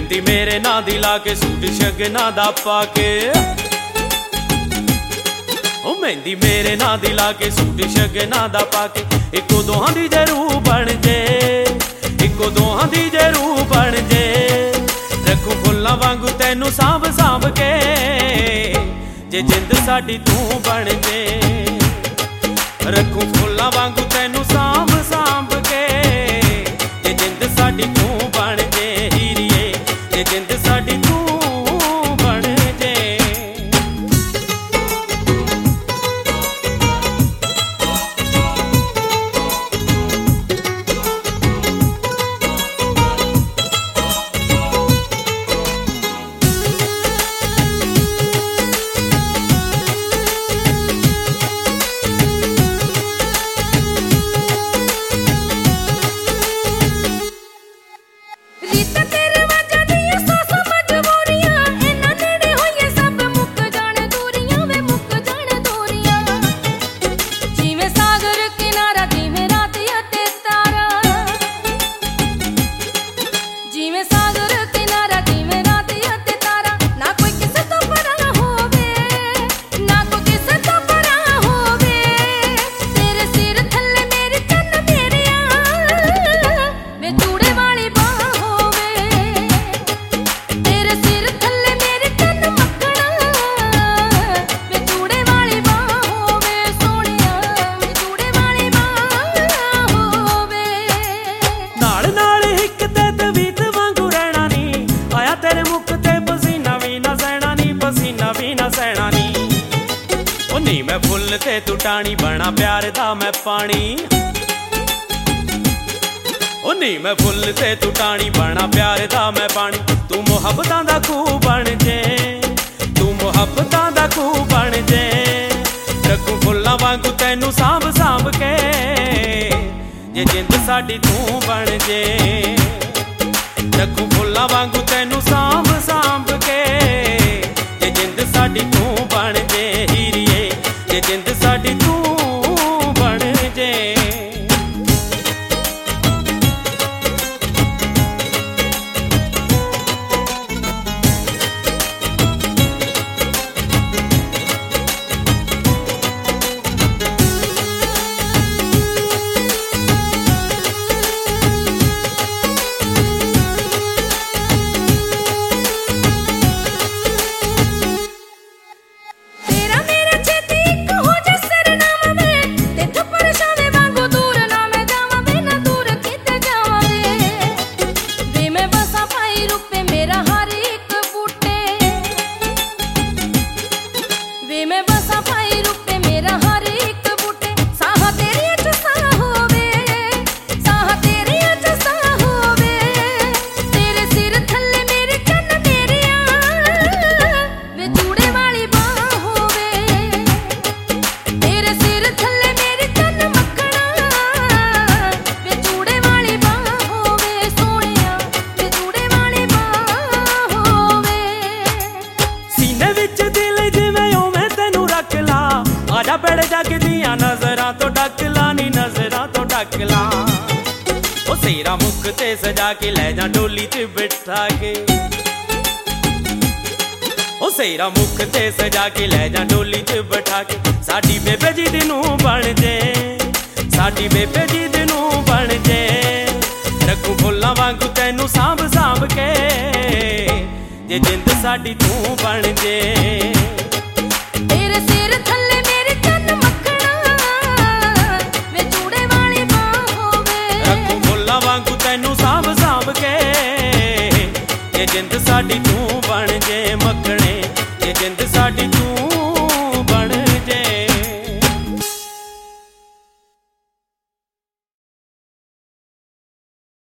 मेहंदी मेरे नां दी ला के सूट शगना दा पाके ओ मेहंदी मेरे नां दी ला के सूट शगना दा पाके इको दोहां दी जरूर बन जे इको दोहां दी जरूर बन जे रखूं फुल्लां वांगू तैनू सांभ सांभ के जे जिंद साडी तू बन जे रखूं फुल्लां वांगू तैनू सांभ सांभ के जे जिंद साडी तू बन जे हीरिए जे जिंद साडी तू बन जे। नी मैं फुल ते तू टाणी बना प्यार दा मैं पानी ओ नी मैं फुल ते तू टाणी बना प्यार दा मैं पानी तू मुहब्बतां दा खूह बन जे तू मुहब्बतां दा खूह बन जे रखूं फुल्लां वांगू तैनू सांभ सांभ के जे जिंद साडी तू बन जे रखूं फुल्लां वांगू तैनू सांभ सांभ के जे जिंद साडी तू बन जे हीरिए जे जिंद साडी तू बन जे। आजा बैठ जाके दिया नजरां तो ढक ला नी नजरां तो ढक ला ओ सेरा मुख ते सजा के ले जा डोली च बिठा के ओ सेरा मुख ते सजा के ले जा डोली च बिठा के साडी बेबे जी दी नूं बन जे साडी बेबे जी दी नूं बन जे रखूं फुल्लां वांगू तैनू सांभ सांभ के जे जिंद साडी तू बन जे तेरे सिर थल्ले मेरे चन्न मक्खणा वे चूड़े वाली बां होवे रखूं फुल्लां वांगू तैनू सांभ सांभ के जे जिंद साडी तू बन जे मक्खण।